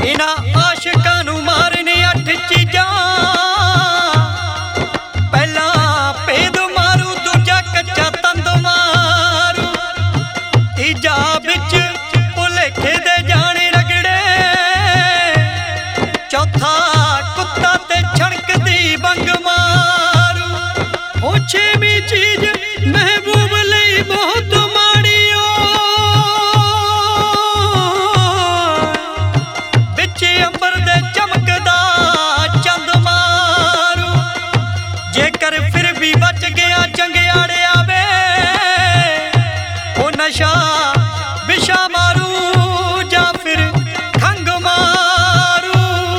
इन्हां आशिकां नूं मारने 8 चीजां। पहला भेद मारू, दूजा कच्चा तंद मारू, तीजा बिच भुलेखे दे जाने रगड़े, चौथा कुत्ता ते छणकदी बंग मारू। हो छेवीं चीज महबूब लई बहुत माड़ी ओ, बिच अंबर दे चमकदा चंद मारू। जेकर फिर भी बच गया जंगियाड़िया वे, ओ नशा विशा मारू जा फिर खंग मारू।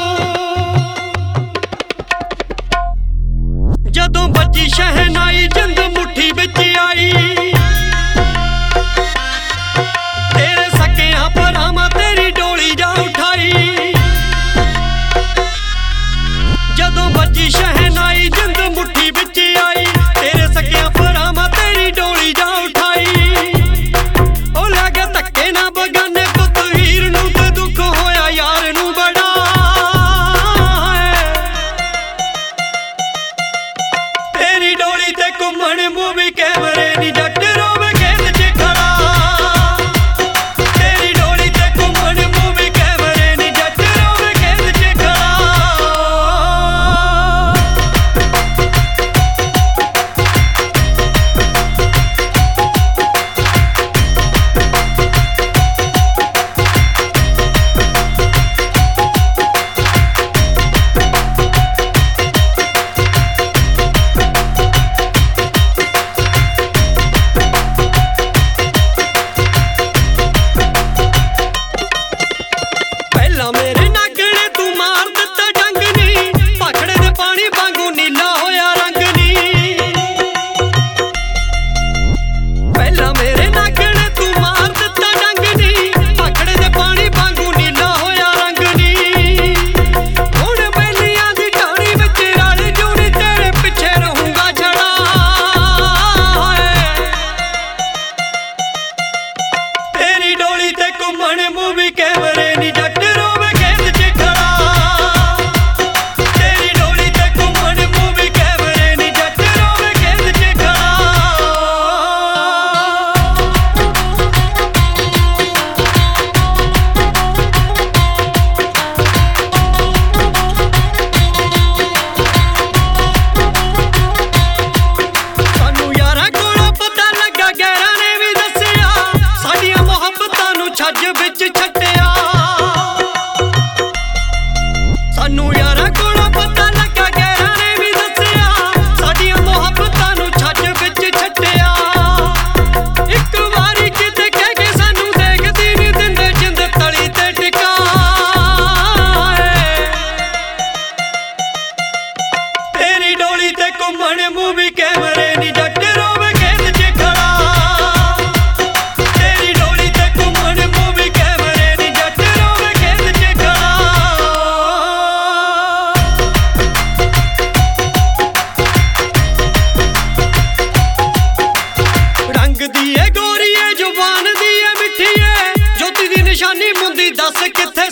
जदों बजी शहनाई जिंद मुट्ठी बिच आई, तेरे सकियां भरावां तेरी डोली जा उठाई। जदों बजी शहनाई जिंद मुट्ठी बिच आई, तेरे सकियां भरावां तेरी डोली जा उठाई। ओ लगे धक्के ना बगाने पुत हीर नूं ते दुख होया यार नूं बड़ा। तेरी डोली ते घुमण मूवी कैमरे नी जट रोवे खेत च खड़ा। तेरी डोली ते घुमण मूवी कैमरे नी जट रोवे खेत च खड़ा। पहला मेरे नागणे तू मार दिता डंग नी, भाखड़े दे पानी वांगू नीला होया रंग नी। पहला मेरे नागणे तू मार दिता डंग नी, भाखड़े दे पानी वांगू नीला होया रंग नी। हुण बेलियां दी टाणी विच रल जूनी, तेरे पिछे रहूंगा छड़ा। तेरी डोली ते घुमण मूवी कैमरे नी जट रोवे खेत च खड़ा। तेरी डोली ते घुमण मूवी कैमरे नी जट रोवे खेत च खड़ा। सानू यारां कोलों पता लगा, गैरां ने भी दस्सिया, साडियां मुहब्बतां नूं छज विच छड्डिया। सानू यारां कोलों पता लगा, गैरां ने भी दस्सिया, साडियां मुहब्बतां नूं छज विच छड्डिया। इक वारी किते कह के सानू देखदी नी दिंदे, जिंद तली ते टिका। तेरी डोली ते घुमण मूवी कैमरे नी जट रोवे खेत च खड़ा। तेरी डोली ते घुमण मूवी कैमरे नी जट रोवे खेत च खड़ा। रंग दी ए गोरी ए जुबान दी ए मिठी ए, ज्योति दी निशानी मुंदी दस किथे